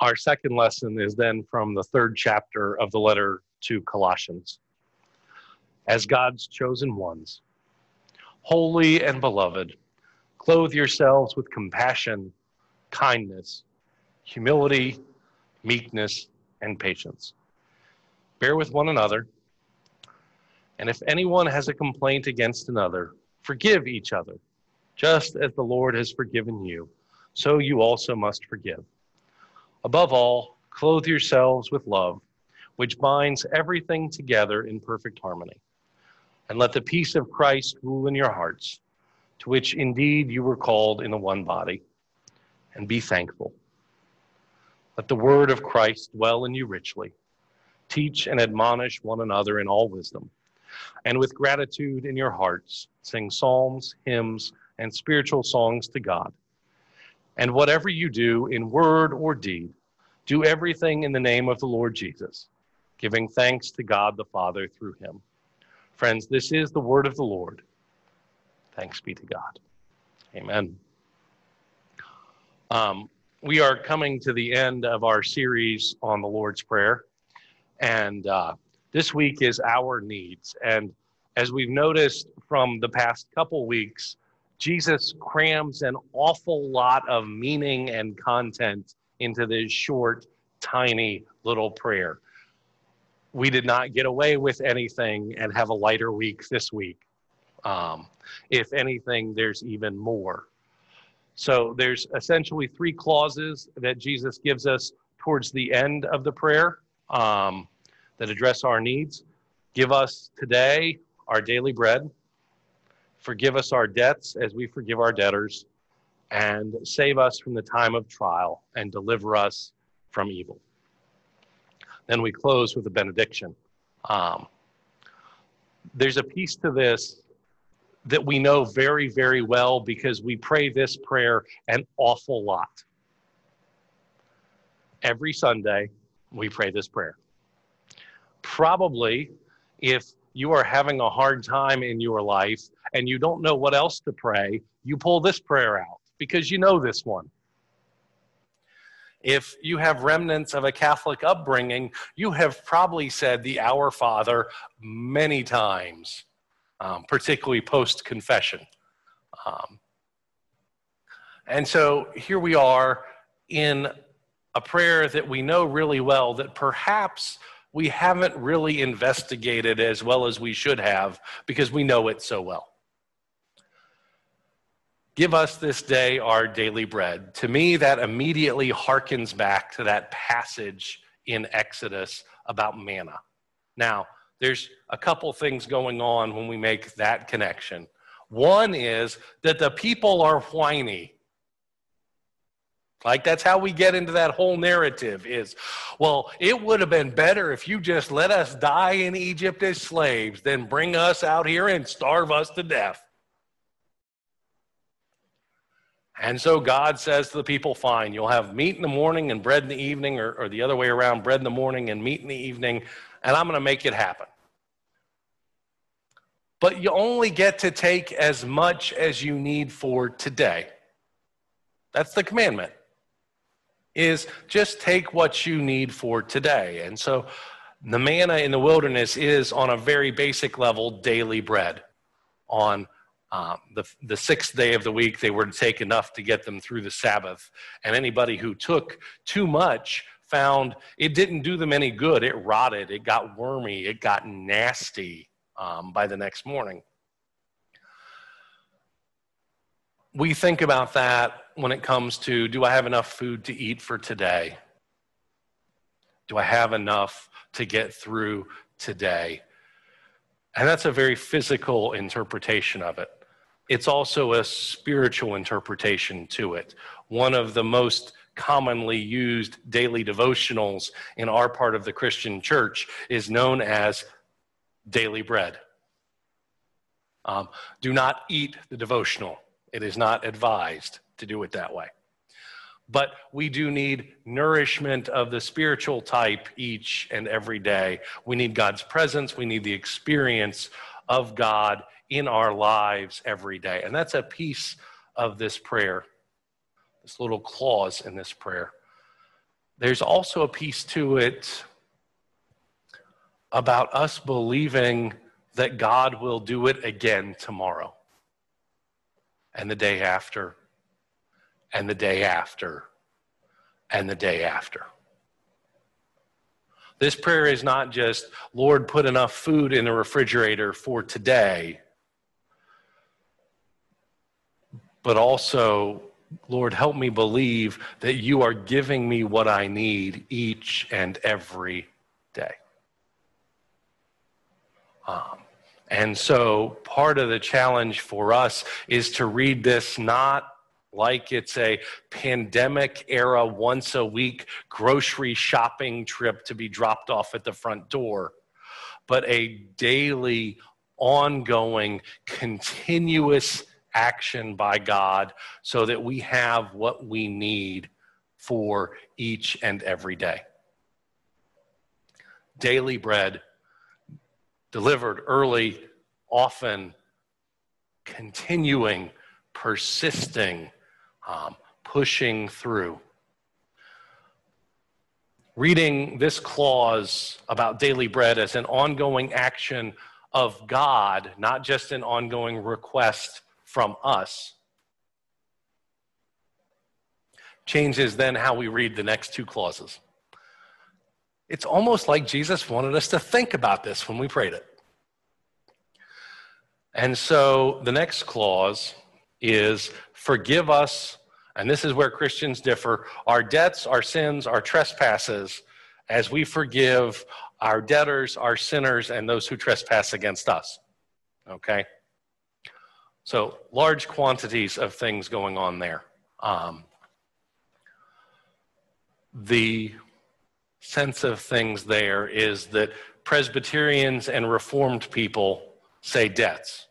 Our second lesson is then from the third chapter of the letter to Colossians. As God's chosen ones, holy and beloved, clothe yourselves with compassion, kindness, humility, meekness, and patience. Bear with one another, and if anyone has a complaint against another, forgive each other, just as the Lord has forgiven you, so you also must forgive. Above all, clothe yourselves with love, which binds everything together in perfect harmony. And let the peace of Christ rule in your hearts, to which indeed you were called in the one body, and be thankful. Let the word of Christ dwell in you richly. Teach and admonish one another in all wisdom, and with gratitude in your hearts, sing psalms, hymns, and spiritual songs to God. And whatever you do in word or deed, do everything in the name of the Lord Jesus, giving thanks to God the Father through him. Friends, this is the word of the Lord. Thanks be to God. Amen. We are coming to the end of our series on the Lord's Prayer, and this week is our needs. And as we've noticed from the past couple weeks, Jesus crams an awful lot of meaning and content into this short, tiny little prayer. We did not get away with anything and have a lighter week this week. If anything, there's even more. So there's essentially three clauses that Jesus gives us towards the end of the prayer that address our needs. Give us today our daily bread. Forgive us our debts as we forgive our debtors, and save us from the time of trial and deliver us from evil. Then we close with a benediction. There's a piece to this that we know very, very well because we pray this prayer an awful lot. Every Sunday, we pray this prayer. Probably, if you are having a hard time in your life and you don't know what else to pray, you pull this prayer out because you know this one. If you have remnants of a Catholic upbringing, you have probably said the Our Father many times, particularly post-confession. And so here we are in a prayer that we know really well that perhaps we haven't really investigated as well as we should have because we know it so well. Give us this day our daily bread. To me, that immediately harkens back to that passage in Exodus about manna. Now, there's a couple things going on when we make that connection. One is that the people are whiny. Like, that's how we get into that whole narrative is, well, it would have been better if you just let us die in Egypt as slaves than bring us out here and starve us to death. And so God says to the people, fine, you'll have meat in the morning and bread in the evening, or the other way around, bread in the morning and meat in the evening, and I'm going to make it happen. But you only get to take as much as you need for today. That's the commandment, is just take what you need for today. And so the manna in the wilderness is, on a very basic level, daily bread. On the sixth day of the week, they were to take enough to get them through the Sabbath. And anybody who took too much found it didn't do them any good. It rotted, it got wormy, it got nasty by the next morning. We think about that when it comes to, do I have enough food to eat for today? Do I have enough to get through today? And that's a very physical interpretation of it. It's also a spiritual interpretation to it. One of the most commonly used daily devotionals in our part of the Christian church is known as daily bread. Do not eat the devotional. It is not advised to do it that way. But we do need nourishment of the spiritual type each and every day. We need God's presence. We need the experience of God in our lives every day. And that's a piece of this prayer, this little clause in this prayer. there's also a piece to it about us believing that God will do it again tomorrow, and the day after, and the day after, and the day after. This prayer is not just, Lord, put enough food in the refrigerator for today, but also, Lord, help me believe that you are giving me what I need each and every day. And so part of the challenge for us is to read this not like it's a pandemic era once a week grocery shopping trip to be dropped off at the front door, but a daily, ongoing, continuous action by God so that we have what we need for each and every day. Daily bread, delivered early, often, continuing, persisting, pushing through. Reading this clause about daily bread as an ongoing action of God, not just an ongoing request from us, changes then how we read the next two clauses. It's almost like Jesus wanted us to think about this when we prayed it. And so the next clause is, forgive us, and this is where Christians differ, our debts, our sins, our trespasses, as we forgive our debtors, our sinners, and those who trespass against us. Okay? So large quantities of things going on there. The sense of things there is that Presbyterians and Reformed people say debts.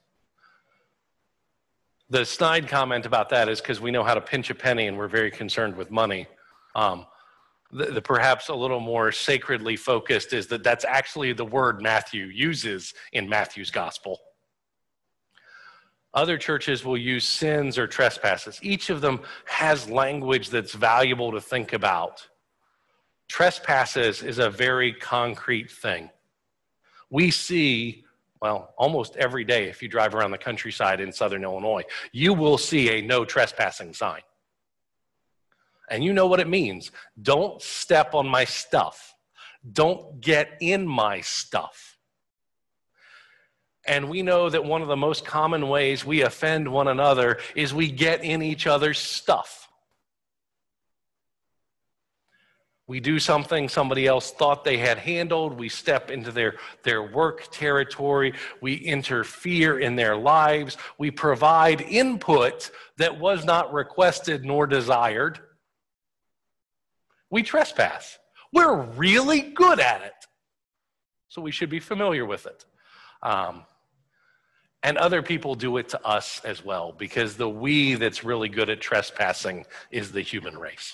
The snide comment about that is because we know how to pinch a penny and we're very concerned with money. The perhaps a little more sacredly focused is that that's actually the word Matthew uses in Matthew's gospel. Other churches will use sins or trespasses. Each of them has language that's valuable to think about. Trespasses is a very concrete thing. We see, well, almost every day, if you drive around the countryside in southern Illinois, you will see a no trespassing sign. And you know what it means. Don't step on my stuff. Don't get in my stuff. And we know that one of the most common ways we offend one another is we get in each other's stuff. We do something somebody else thought they had handled. We step into their work territory. We interfere in their lives. We provide input that was not requested nor desired. We trespass. We're really good at it. So we should be familiar with it. And other people do it to us as well, because the we that's really good at trespassing is the human race.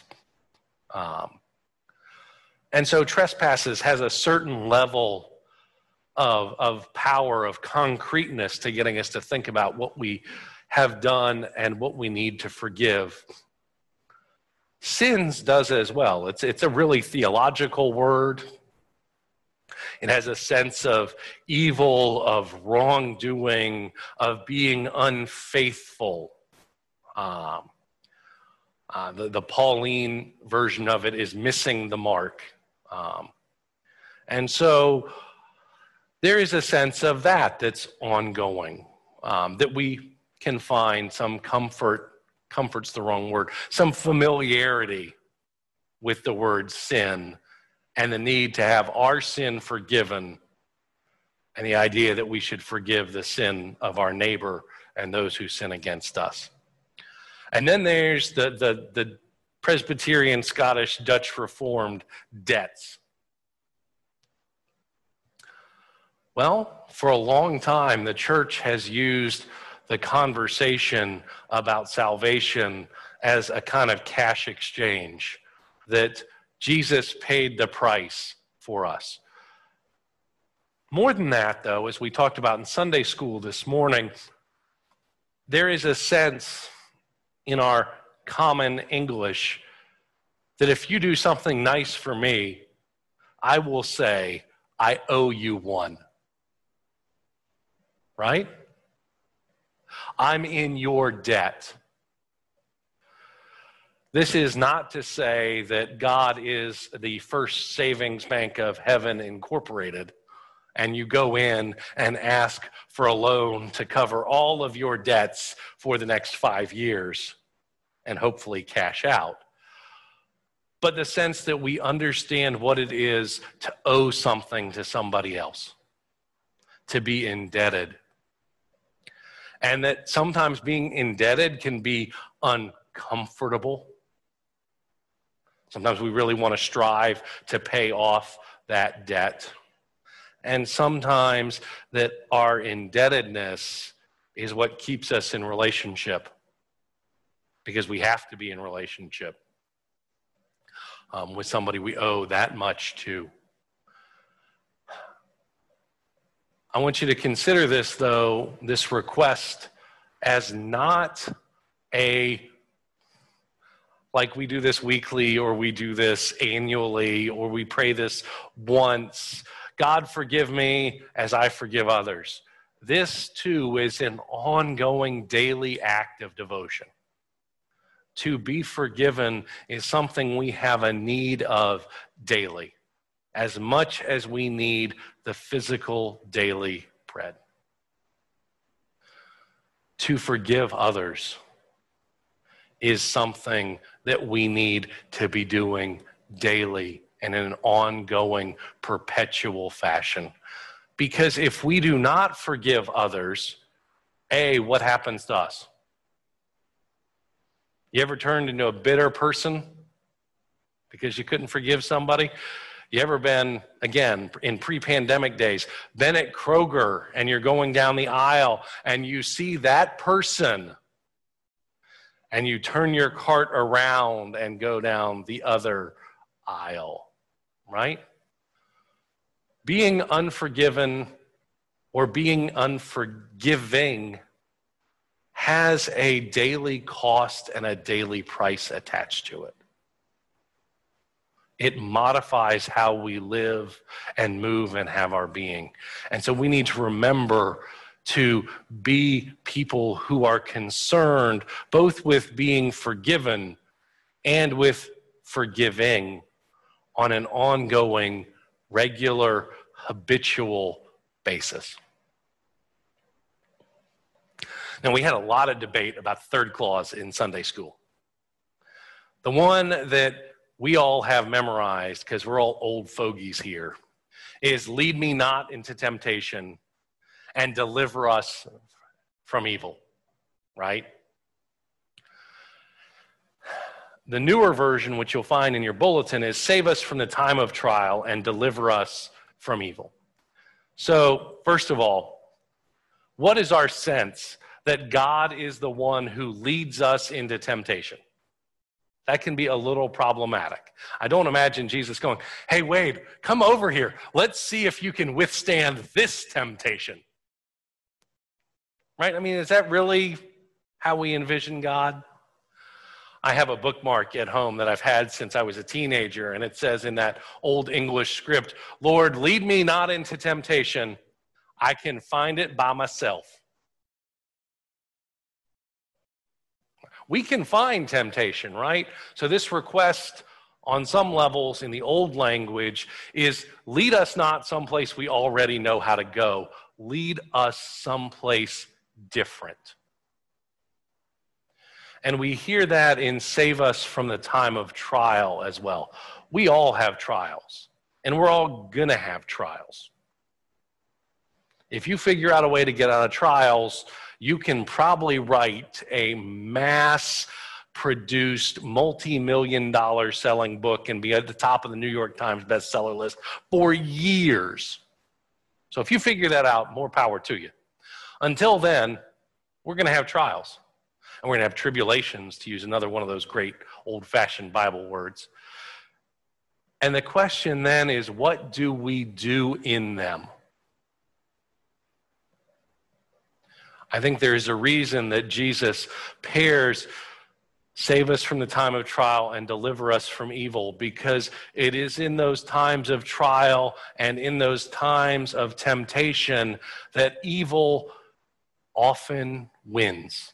And so trespasses has a certain level of power, of concreteness to getting us to think about what we have done and what we need to forgive. Sins does as well. It's a really theological word. It has a sense of evil, of wrongdoing, of being unfaithful. The Pauline version of it is missing the mark. And so there is a sense of that's ongoing, that we can find some comfort's the wrong word, some familiarity with the word sin and the need to have our sin forgiven, and the idea that we should forgive the sin of our neighbor and those who sin against us. And then there's the Presbyterian, Scottish, Dutch Reformed debts. Well, for a long time, the church has used the conversation about salvation as a kind of cash exchange, that Jesus paid the price for us. More than that, though, as we talked about in Sunday school this morning, there is a sense in our common English that if you do something nice for me, I will say, I owe you one. Right? I'm in your debt. This is not to say that God is the First Savings Bank of Heaven Incorporated, and you go in and ask for a loan to cover all of your debts for the next 5 years and hopefully cash out. But the sense that we understand what it is to owe something to somebody else, to be indebted. And that sometimes being indebted can be uncomfortable. Sometimes we really want to strive to pay off that debt. And sometimes that our indebtedness is what keeps us in relationship, because we have to be in relationship with somebody we owe that much to. I want you to consider this, though, this request as not like we do this weekly or we do this annually or we pray this once. God, forgive me as I forgive others. This, too, is an ongoing daily act of devotion. To be forgiven is something we have a need of daily, as much as we need the physical daily bread. To forgive others is something that we need to be doing daily and in an ongoing, perpetual fashion. Because if we do not forgive others, what happens to us? You ever turned into a bitter person because you couldn't forgive somebody? You ever been, again, in pre-pandemic days, been at Kroger and you're going down the aisle and you see that person and you turn your cart around and go down the other aisle, right? Being unforgiven or being unforgiving has a daily cost and a daily price attached to it. It modifies how we live and move and have our being. And so we need to remember to be people who are concerned both with being forgiven and with forgiving on an ongoing, regular, habitual basis. Now, we had a lot of debate about the third clause in Sunday school. The one that we all have memorized, because we're all old fogies here, is lead me not into temptation and deliver us from evil, right? The newer version, which you'll find in your bulletin, is save us from the time of trial and deliver us from evil. So, first of all, what is our sense that God is the one who leads us into temptation? That can be a little problematic. I don't imagine Jesus going, hey, Wade, come over here. Let's see if you can withstand this temptation. Right? I mean, is that really how we envision God? I have a bookmark at home that I've had since I was a teenager, and it says in that old English script, Lord, lead me not into temptation. I can find it by myself. We can find temptation, right? So this request on some levels in the old language is lead us not someplace we already know how to go. Lead us someplace different. And we hear that in save us from the time of trial as well. We all have trials, and we're all going to have trials. If you figure out a way to get out of trials, you can probably write a mass-produced, multi-million-dollar selling book and be at the top of the New York Times bestseller list for years. So if you figure that out, more power to you. Until then, we're going to have trials. And we're going to have tribulations, to use another one of those great old-fashioned Bible words. And the question then is, what do we do in them? I think there's a reason that Jesus pairs Save us from the time of trial and deliver us from evil, because it is in those times of trial and in those times of temptation that evil often wins.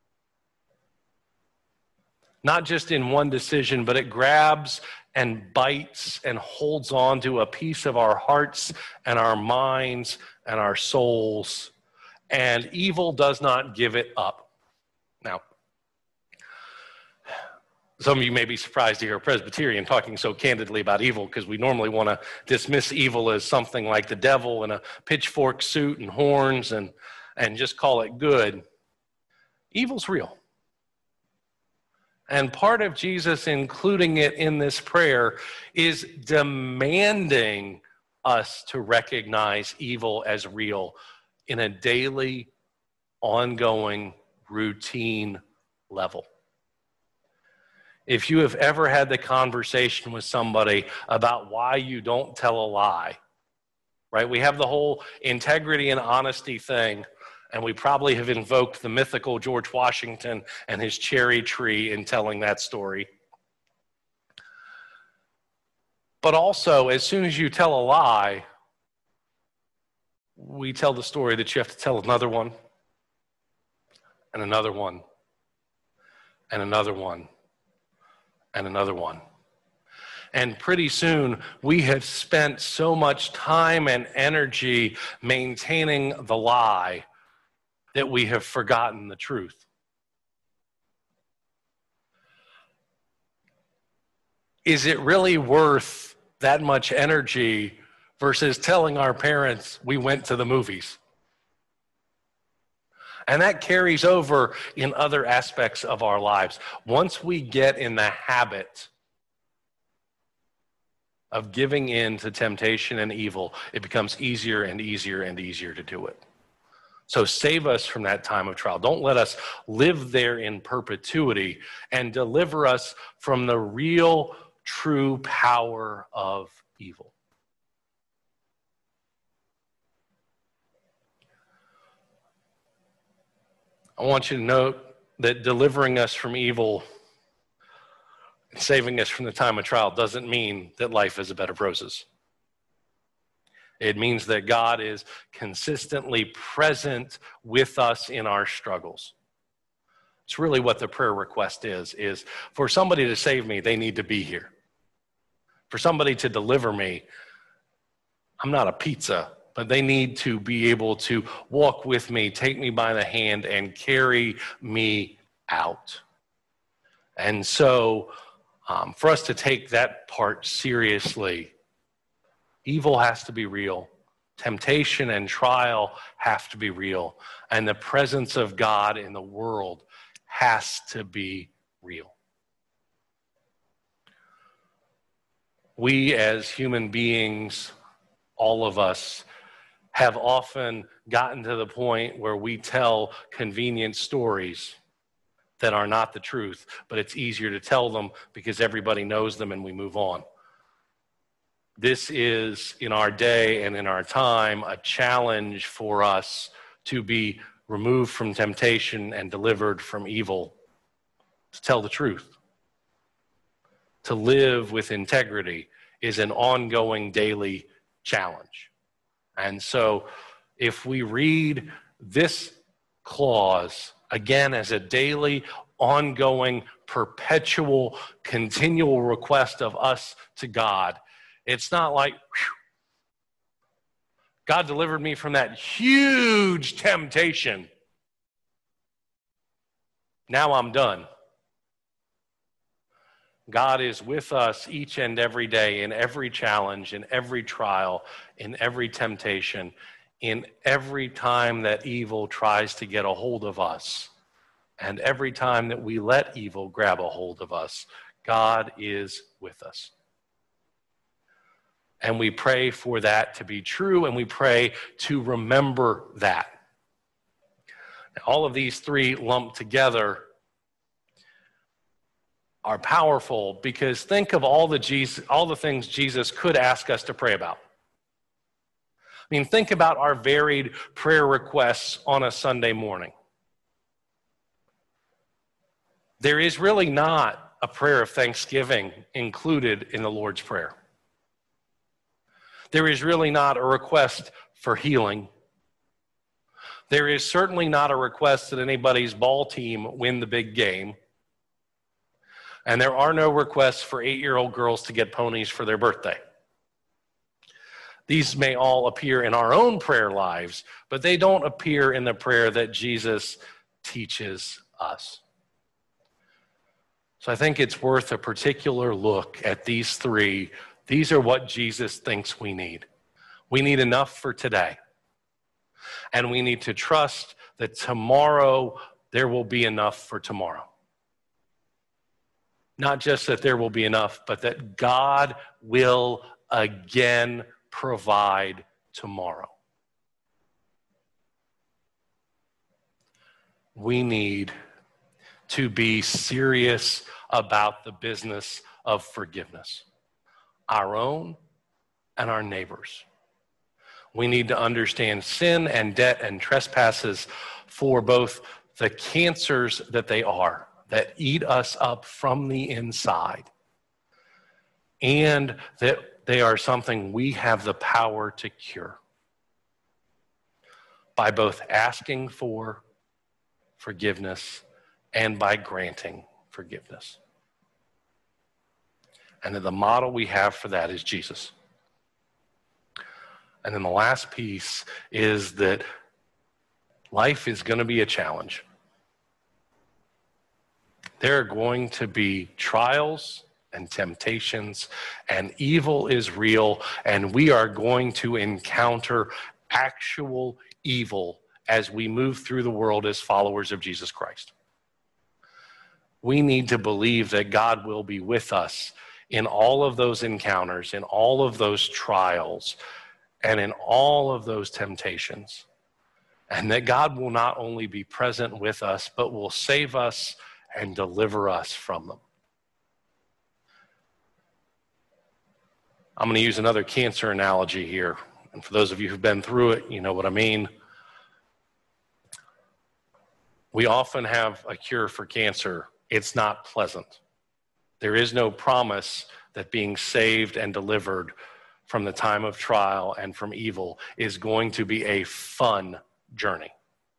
Not just in one decision, but it grabs and bites and holds on to a piece of our hearts and our minds and our souls, and evil does not give it up. Now, some of you may be surprised to hear a Presbyterian talking so candidly about evil, because we normally want to dismiss evil as something like the devil in a pitchfork suit and horns and just call it good. Evil's real. And part of Jesus including it in this prayer is demanding us to recognize evil as real in a daily, ongoing, routine level. If you have ever had the conversation with somebody about why you don't tell a lie, right? We have the whole integrity and honesty thing, and we probably have invoked the mythical George Washington and his cherry tree in telling that story. But also, as soon as you tell a lie, we tell the story that you have to tell another one, and another one, and another one, and another one. And pretty soon, we have spent so much time and energy maintaining the lie that we have forgotten the truth. Is it really worth that much energy versus telling our parents we went to the movies? And that carries over in other aspects of our lives. Once we get in the habit of giving in to temptation and evil, it becomes easier and easier and easier to do it. So save us from that time of trial. Don't let us live there in perpetuity, and deliver us from the real, true power of evil. I want you to note that delivering us from evil and saving us from the time of trial doesn't mean that life is a bed of roses. It means that God is consistently present with us in our struggles. It's really what the prayer request is for somebody to save me, they need to be here. For somebody to deliver me, I'm not a pizza, but they need to be able to walk with me, take me by the hand, and carry me out. And so for us to take that part seriously, evil has to be real. Temptation and trial have to be real. And the presence of God in the world has to be real. We as human beings, all of us, have often gotten to the point where we tell convenient stories that are not the truth, but it's easier to tell them because everybody knows them and we move on. This is, in our day and in our time, a challenge for us to be removed from temptation and delivered from evil, to tell the truth. To live with integrity is an ongoing daily challenge. And so if we read this clause again as a daily, ongoing, perpetual, continual request of us to God, it's not like, whew, God delivered me from that huge temptation. Now I'm done. God is with us each and every day in every challenge, in every trial, in every temptation, in every time that evil tries to get a hold of us, and every time that we let evil grab a hold of us. God is with us. And we pray for that to be true, and we pray to remember that. Now, all of these three lumped together are powerful, because think of all the things Jesus could ask us to pray about. I mean, think about our varied prayer requests on a Sunday morning. There is really not a prayer of thanksgiving included in the Lord's Prayer. There is really not a request for healing. There is certainly not a request that anybody's ball team win the big game. And there are no requests for 8-year-old girls to get ponies for their birthday. These may all appear in our own prayer lives, but they don't appear in the prayer that Jesus teaches us. So I think it's worth a particular look at these three. These are what Jesus thinks we need. We need enough for today. And we need to trust that tomorrow there will be enough for tomorrow. Not just that there will be enough, but that God will again provide tomorrow. We need to be serious about the business of forgiveness, our own and our neighbors. We need to understand sin and debt and trespasses for both the cancers that they are, that eat us up from the inside, and that they are something we have the power to cure by both asking for forgiveness and by granting forgiveness. And the model we have for that is Jesus. And then the last piece is that life is going to be a challenge. There are going to be trials and temptations, and evil is real, and we are going to encounter actual evil as we move through the world as followers of Jesus Christ. We need to believe that God will be with us in all of those encounters, in all of those trials, and in all of those temptations. And that God will not only be present with us, but will save us and deliver us from them. I'm going to use another cancer analogy here. And for those of you who've been through it, you know what I mean. We often have a cure for cancer. It's not pleasant. There is no promise that being saved and delivered from the time of trial and from evil is going to be a fun journey.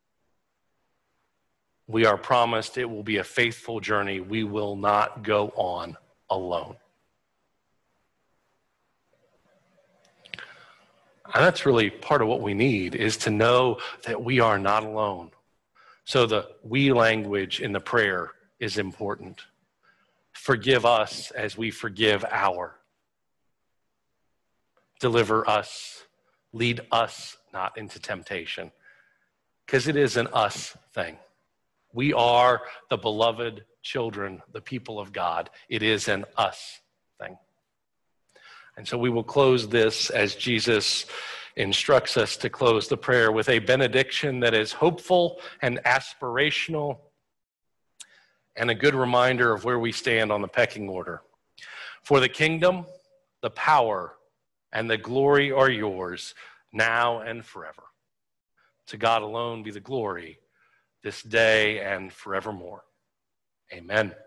We are promised it will be a faithful journey. We will not go on alone. And that's really part of what we need, is to know that we are not alone. So the we language in the prayer is important. Forgive us as we forgive our. Deliver us. Lead us not into temptation. Because it is an us thing. We are the beloved children, the people of God. It is an us thing. And so we will close this as Jesus instructs us to close the prayer with a benediction that is hopeful and aspirational and a good reminder of where we stand on the pecking order. For the kingdom, the power, and the glory are yours, now and forever. To God alone be the glory, this day and forevermore. Amen.